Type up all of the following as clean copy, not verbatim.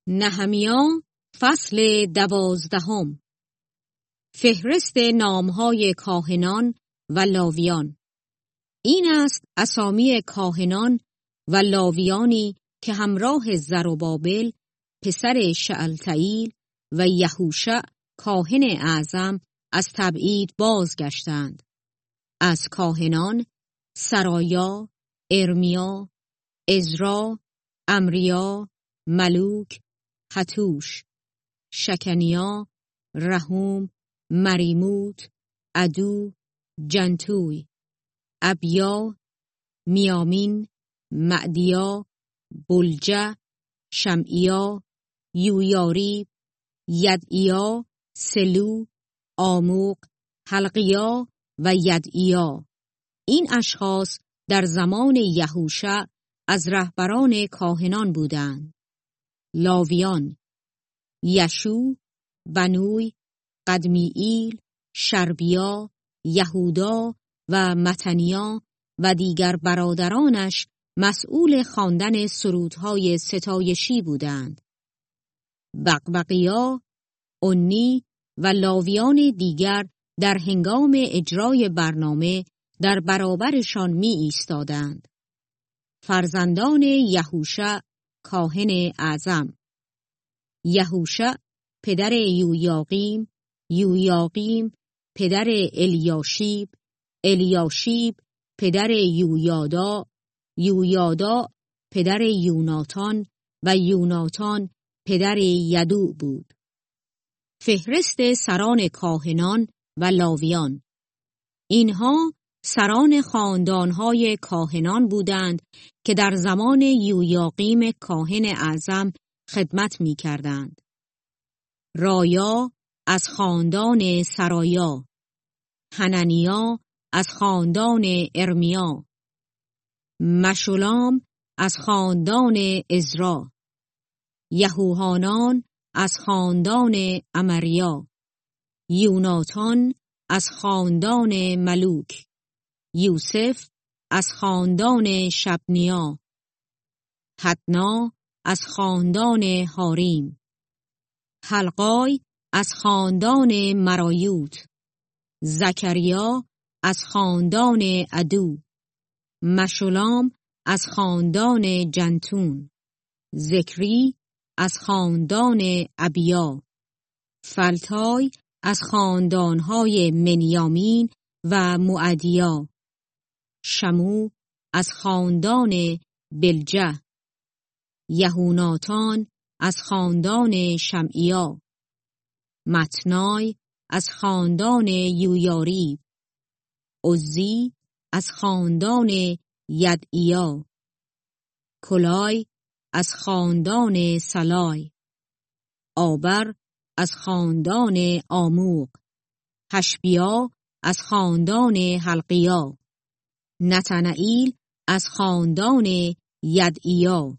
نهمیا فصل 12. فهرست نامهای کاهنان و لاویان. این است اسامی کاهنان و لاویانی که همراه زروبابل پسر شعلتیل و یهوشع کاهن اعظم از تبعید بازگشتند. از کاهنان سرایا، ارمیا، عزرا، امریا، ملوک، حتوش، شکنیا، رحوم، مریموت، عدو، جنتوی، ابیا، میامین، معدیا، بلجه، شمعیا، یویاریب، یدعیا، سلو، آموق، حلقیا و یدعیا. این اشخاص در زمان یهوشع از رهبران کاهنان بودند. لاویان: یشوع، بنوی، قدمیئیل، شربیا، یهودا و متنیا و دیگر برادرانش مسئول خواندن سرودهای ستایشی بودند. بقبقیا، انی و لاویان دیگر در هنگام اجرای برنامه در برابرشان می ایستادند. فرزندان یهوشع کاهن اعظم: یهوشع پدر یویاقیم، یویاقیم پدر الیاشیب، الیاشیب پدر یویادا، یویادا پدر یوناتان و یوناتان پدر یدوع بود. فهرست سران کاهنان و لاویان. اینها سران خاندانهای کاهنان بودند که در زمان یویاقیم کاهن اعظم خدمت می کردند. رایا از خاندان سرایا، حننیا از خاندان ارمیا، مشولام از خاندان عزرا، یهوحانان از خاندان امریا، یوناتان از خاندان ملوک، یوسف از خاندان شبنیا، حدنا از خاندان حاریم، حلقای از خاندان مرایوت، زکریا از خاندان عدو، مشولام از خاندان جنتون، ذکری از خاندان ابیا، فلتای از خاندانهای منیامین و موعدیا، شمو از خاندان بلجه، یهوناتان از خاندان شمعیا، متنای از خاندان یویاریب، عزی از خاندان یدعیا، کلای از خاندان سلای، آبر از خاندان آموق، حشبیا از خاندان حلقیا، نتنائیل از خاندان یدعیا.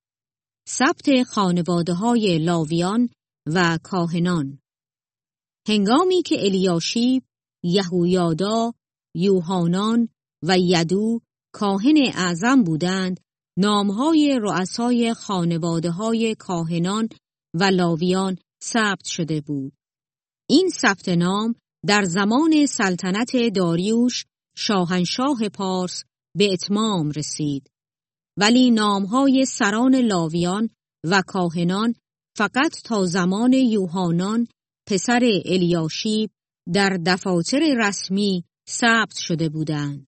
ثبت خانواده‌های لاویان و کاهنان. هنگامی که الیاشیب، یهویادا، یوحانان و یدوع کاهن اعظم بودند، نامهای رؤسای خانواده‌های کاهنان و لاویان ثبت شده بود. این ثبت نام در زمان سلطنت داریوش شاهنشاه پارس به اتمام رسید. ولی نامهای سران لاویان و کاهنان فقط تا زمان یوحانان پسر الیاشیب در دفاتر رسمی ثبت شده بودند.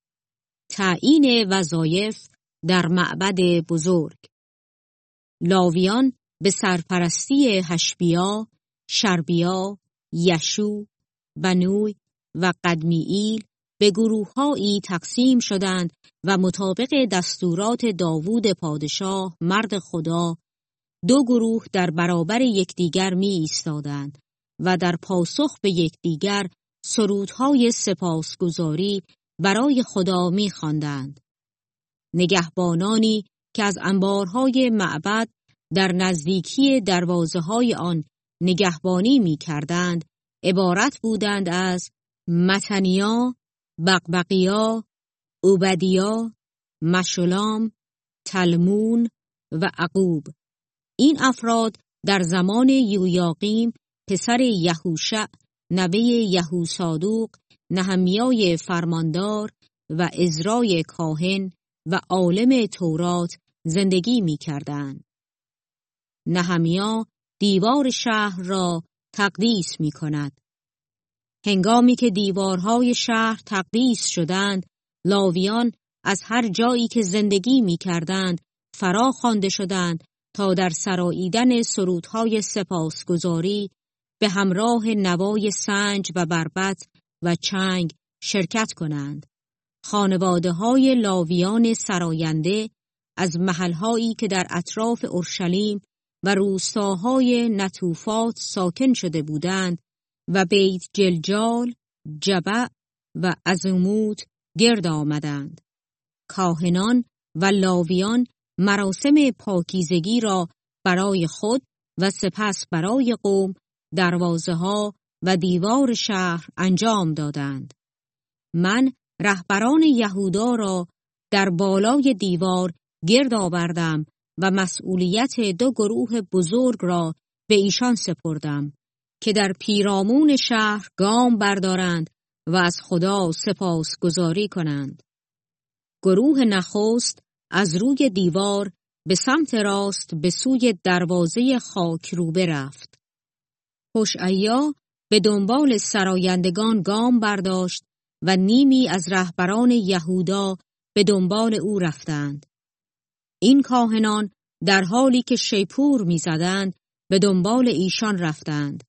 تعیین وظایف در معبد بزرگ. لاویان به سرپرستی حشبیا، شربیا، یشوع، بنوی و قدمیئیل به گروه‌هایی تقسیم شدند و مطابق دستورات داوود پادشاه مرد خدا 2 گروه در برابر یکدیگر می ایستادند و در پاسخ به یکدیگر سرودهای سپاسگزاری برای خدا می خواندند. نگهبانانی که از انبارهای معبد در نزدیکی دروازه‌های آن نگهبانی می کردند عبارت بودند از متنیا، بقبقیا، عبدیا، مشولام، تلمون و عقوب. این افراد در زمان یویاقیم پسر یهوشع نوه یهوصادوق، نهمیای فرماندار و عزرای کاهن و عالم تورات زندگی می کردند. نهمیا دیوار شهر را تقدیس می کند. هنگامی که دیوارهای شهر تقدیس شدند، لاویان از هر جایی که زندگی می کردند فرا خوانده شدند تا در سراییدن سرودهای سپاسگزاری به همراه نوای سنج و بربط و چنگ شرکت کنند. خانواده‌های لاویان سراینده از محلهایی که در اطراف اورشلیم و روستاهای نطوفات ساکن شده بودند و بیت جلجال، جبع و عزموت گرد آمدند. کاهنان و لاویان مراسم پاکیزگی را برای خود و سپس برای قوم دروازه‌ها و دیوار شهر انجام دادند. من رهبران یهودا را در بالای دیوار گرد آوردم و مسئولیت 2 گروه بزرگ را به ایشان سپردم که در پیرامون شهر گام بردارند و از خدا سپاسگزاری کنند. گروه نخست از روی دیوار به سمت راست به سوی دروازه خاکروبه رفت. هوشعیا به دنبال سرایندگان گام برداشت و نیمی از رهبران یهودا به دنبال او رفتند. این کاهنان در حالی که شیپور می‌زدند به دنبال ایشان رفتند.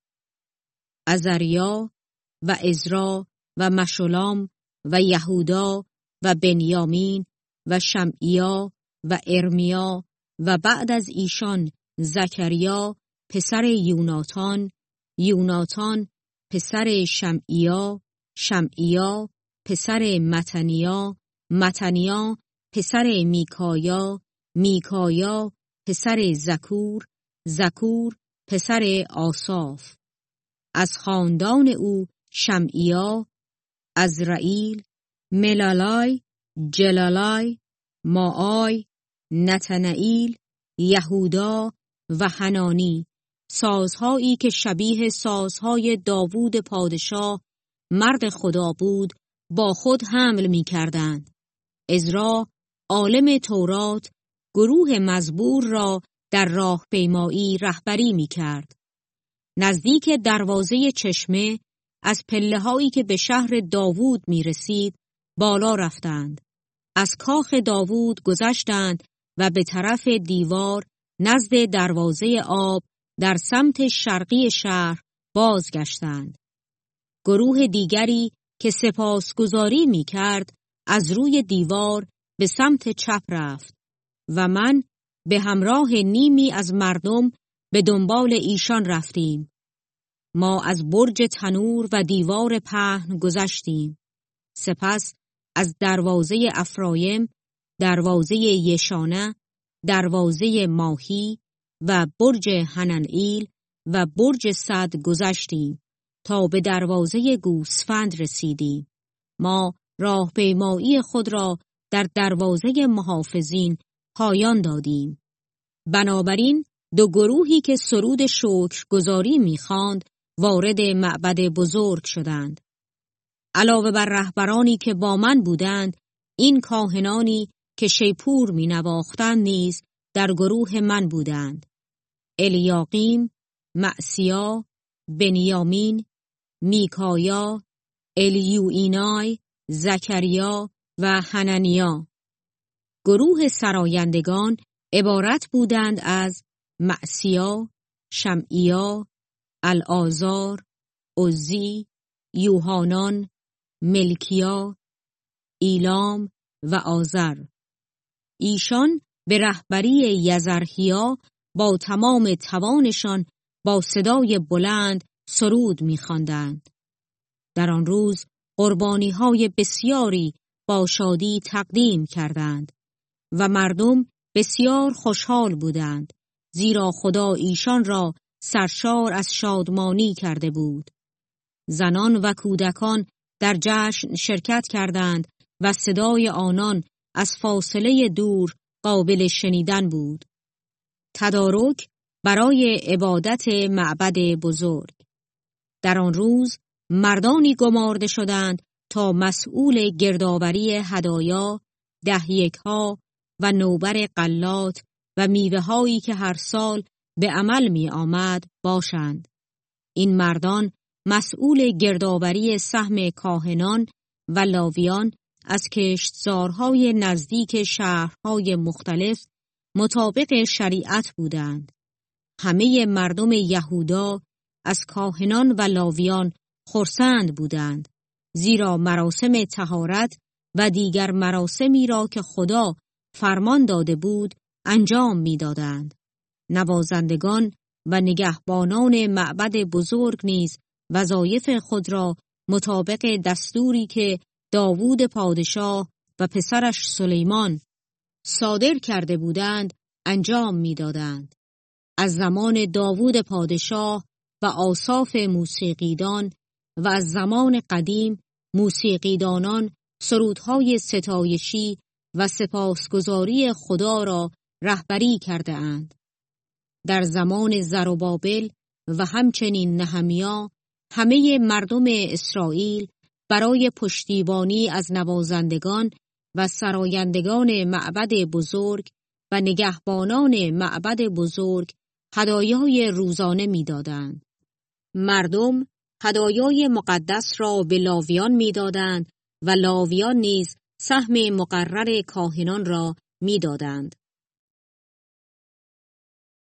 عزریا و عزرا و مشولام و یهودا و بنیامین و شمعیا و ارمیا و بعد از ایشان زکریا پسر یوناتان، یوناتان پسر شمعیا، شمعیا پسر متنیا، متنیا پسر میکایا، میکایا پسر زکور، زکور پسر آساف. از خاندان او شمعیا، عزرائیل، ملالای، جلالای، ماعای، نتنائیل، یهودا و حنانی، سازهایی که شبیه سازهای داوود پادشاه مرد خدا بود با خود حمل می کردند. عزرا عالم تورات گروه مزبور را در راهپیمایی رهبری می کرد. نزدیک دروازه چشمه از پله‌هایی که به شهر داوود می رسید بالا رفتند. از کاخ داوود گذشتند و به طرف دیوار نزد دروازه آب در سمت شرقی شهر بازگشتند. گروه دیگری که سپاسگزاری می کرد از روی دیوار به سمت چپ رفت و من به همراه نیمی از مردم به دنبال ایشان رفتیم. ما از برج تنور و دیوار پهن گذشتیم. سپس از دروازه افرایم، دروازه یشانه، دروازه ماهی و برج حننئیل و برج سد گذشتیم تا به دروازه گوسفند رسیدیم. ما راهپیمایی خود را در دروازه محافظین پایان دادیم. بنابراین 2 گروهی که سرود شکرگزاری می‌خواند وارد معبد بزرگ شدند. علاوه بر رهبرانی که با من بودند، این کاهنانی که شیپور می‌نواختند نیز در گروه من بودند. الیاقیم، معسیا، بنیامین، میکایا، الیوئینای، زکریا و حننیا. گروه سرایندگان عبارت بودند از معسیا، شمعیا، العازار، عزی، یوحانان، ملکیا، ایلام و آزر. ایشان به رهبری یزرحیا با تمام توانشان با صدای بلند سرود می‌خواندند. در آن روز قربانی‌های بسیاری با شادی تقدیم کردند و مردم بسیار خوشحال بودند، زیرا خدا ایشان را سرشار از شادمانی کرده بود. زنان و کودکان در جشن شرکت کردند و صدای آنان از فاصله دور قابل شنیدن بود. تدارک برای عبادت معبد بزرگ. در آن روز مردانی گمارده شدند تا مسئول گردآوری هدایا، دهیک‌ها و نوبر غلات و میوه‌هایی که هر سال به عمل می آمد باشند. این مردان مسئول گردآوری سهم کاهنان و لاویان از کشتزارهای نزدیک شهرهای مختلف مطابق شریعت بودند. همه مردم یهودا از کاهنان و لاویان خرسند بودند، زیرا مراسم طهارت و دیگر مراسمی را که خدا فرمان داده بود انجام می‌دادند. نوازندگان و نگهبانان معبد بزرگ نیز وظایف خود را مطابق دستوری که داوود پادشاه و پسرش سلیمان صادر کرده بودند انجام می‌دادند. از زمان داوود پادشاه و آصاف موسیقیدان و از زمان قدیم موسیقیدانان سرودهای ستایشی و سپاسگزاری خدا را رهبری کرده اند. در زمان زروبابل و همچنین نهمیا همه مردم اسرائیل برای پشتیبانی از نوازندگان و سرایندگان معبد بزرگ و نگهبانان معبد بزرگ هدایای روزانه می‌دادند. مردم هدایای مقدس را به لاویان می‌دادند و لاویان نیز سهم مقرر کاهنان را می‌دادند.